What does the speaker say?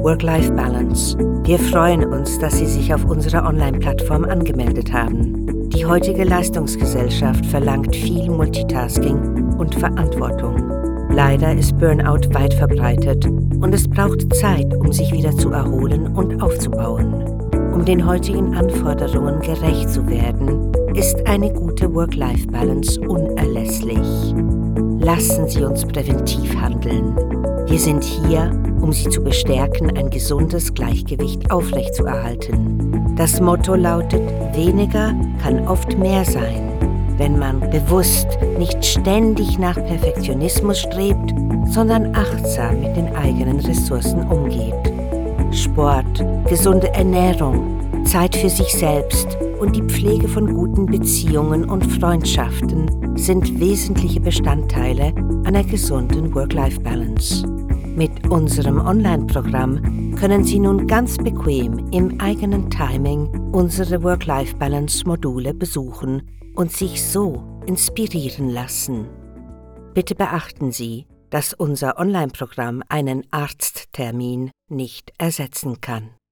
Work-Life-Balance. Wir freuen uns, dass Sie sich auf unserer Online-Plattform angemeldet haben. Die heutige Leistungsgesellschaft verlangt viel Multitasking und Verantwortung. Leider ist Burnout weit verbreitet und es braucht Zeit, um sich wieder zu erholen und aufzubauen. Um den heutigen Anforderungen gerecht zu werden, ist eine gute Work-Life-Balance unerlässlich. Lassen Sie uns präventiv handeln. Wir sind hier, um Sie zu bestärken, ein gesundes Gleichgewicht aufrechtzuerhalten. Das Motto lautet: Weniger kann oft mehr sein. Wenn man bewusst nicht ständig nach Perfektionismus strebt, sondern achtsam mit den eigenen Ressourcen umgeht. Sport, gesunde Ernährung, Zeit für sich selbst und die Pflege von guten Beziehungen und Freundschaften sind wesentliche Bestandteile einer gesunden Work-Life-Balance. Mit unserem Online-Programm können Sie nun ganz bequem im eigenen Timing unsere Work-Life-Balance-Module besuchen und sich so inspirieren lassen. Bitte beachten Sie, dass unser Online-Programm einen Arzttermin nicht ersetzen kann.